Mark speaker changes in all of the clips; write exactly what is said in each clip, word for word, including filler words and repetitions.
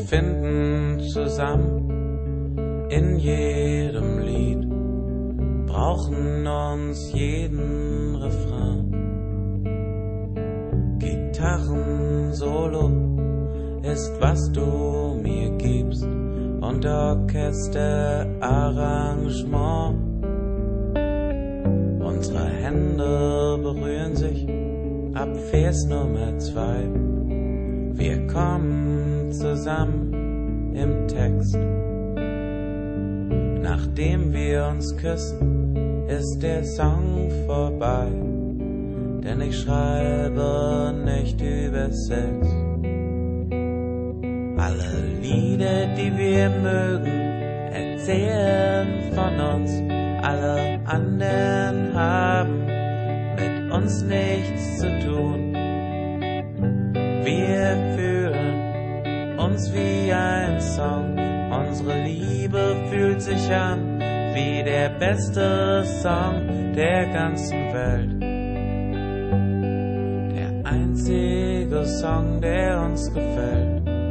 Speaker 1: finden zusammen in jedem Lied, brauchen uns jeden Refrain. Gitarren-Solo ist, was du mir gibst, und Orchesterarrangement. Unsere Hände berühren sich ab Vers Nummer zwei. Wir kommen zusammen im Text. Nachdem wir uns küssen, ist der Song vorbei, denn ich schreibe nicht über Sex. Alle Lieder, die wir mögen, erzählen von uns. Alle anderen haben mit uns nichts zu tun. Wir fühlen uns wie ein Song. Unsere Liebe fühlt sich an wie der beste Song der ganzen Welt. Der einzige Song, der uns gefällt.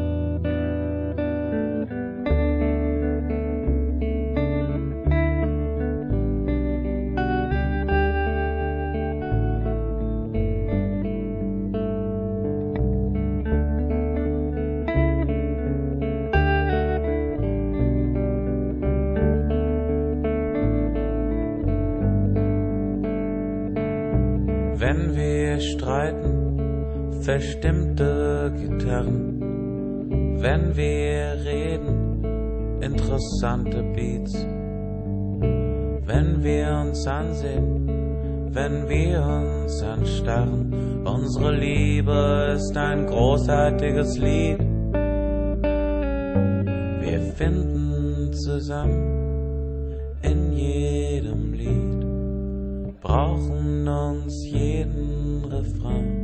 Speaker 1: Wenn wir streiten, verstimmte Gitarren. Wenn wir reden, interessante Beats. Wenn wir uns ansehen, wenn wir uns anstarren. Unsere Liebe ist ein großartiges Lied. Wir finden zusammen in jedem Lied, brauchen uns jeden Refrain.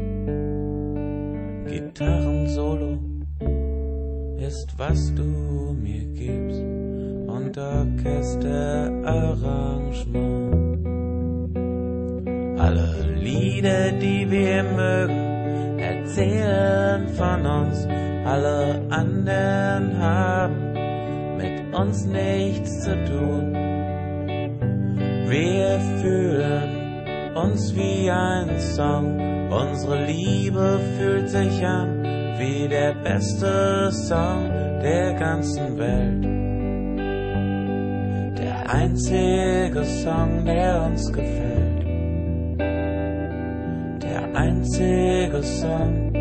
Speaker 1: Gitarren-Solo ist, was du mir gibst, und Orchesterarrangement. Alle Lieder, die wir mögen, erzählen von uns. Alle anderen haben mit uns nichts zu tun. Wir fühlen uns wie ein Song. Unsere Liebe fühlt sich an wie der beste Song der ganzen Welt. Der einzige Song, der uns gefällt. Der einzige Song,